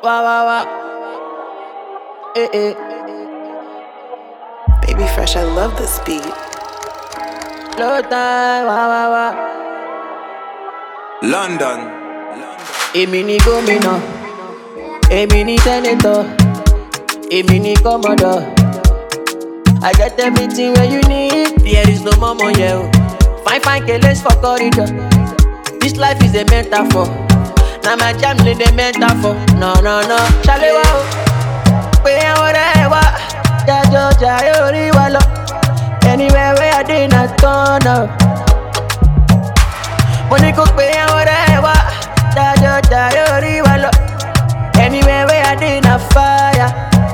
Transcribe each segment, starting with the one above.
Wah, wah, wah. Eh, eh. Baby Fresh, I love this beat. Low time, wah, wah, wah. London. Èmi ni gómìnà, èmi ni senator, èmi ni commodore. I get everything where you need, there is no more money. Fine, fine, keles for corridor. This life is a metaphor. Now my jam need a metaphor. No, no, no. Shalewa o, pe àwọn ọ̀rẹ́ wa, jájọ́ jayé orí wa lọ. Anywhere where I dey na turn up. Mo ní kó pe àwọn ọ̀rẹ́ wa, jájọ́ jayé orí wa lọ. Anywhere where I dey na fire.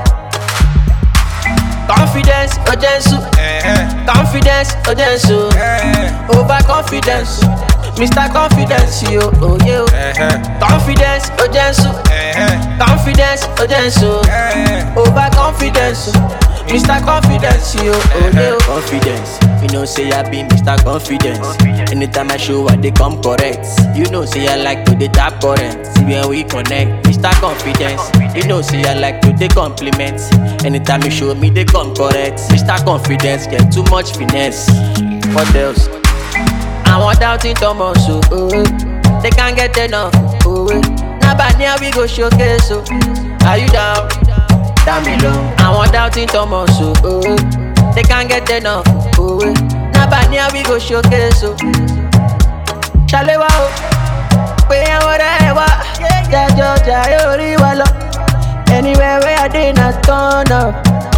Confidence, urgency. Confidence, urgency. Over confidence. Mr. Confidence, yo, oh yo. Confidence, urgency. Confidence, urgency. Over confidence. Mr. Confidence, yo, oh yo. Confidence, you know say I be Mr. Confidence. Anytime I show I they come correct. You know say I like to dey tap current. See when we connect, Mr. Confidence. You know say I like to dey compliment. Anytime you show me they come correct. Mr. Confidence get too much finesse. What else? I want doubting Thomas, so they can't get enough. Now by now we go showcase, so are you down? Down below. I want doubting Thomas, so they can't get enough. Now by now we go showcase, so Shalewa o, pe àwọn ọ̀rẹ́ wa, jájọ́ jayé orí wa lọ. Anywhere where I dey na turn up.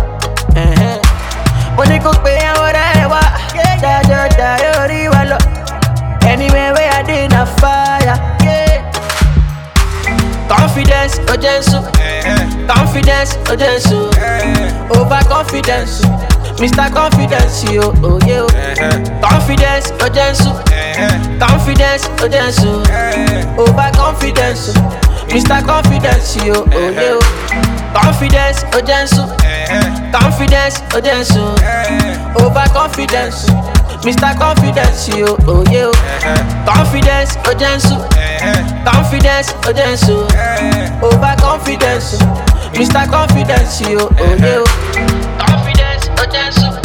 Mo ní kó pe àwọn ọ̀rẹ́ wa, jájọ́ jayé orí wa lọ. Anywhere where I dey na fire. Confidence, urgency. Confidence, urgency. Over confidence. Mr. Confidence, yo, oh yo. Confidence, urgency. Confidence, urgency. Over confidence. Mr. Confidence, yo, oh yo. Confidence, urgency. Confidence, urgency. Over confidence. Mr. Confidence, yo, oh yo. Confidence, urgency. Confidence, urgency. Over confidence. Mr. Confidence, yo, oh yo. Confidence, urgency.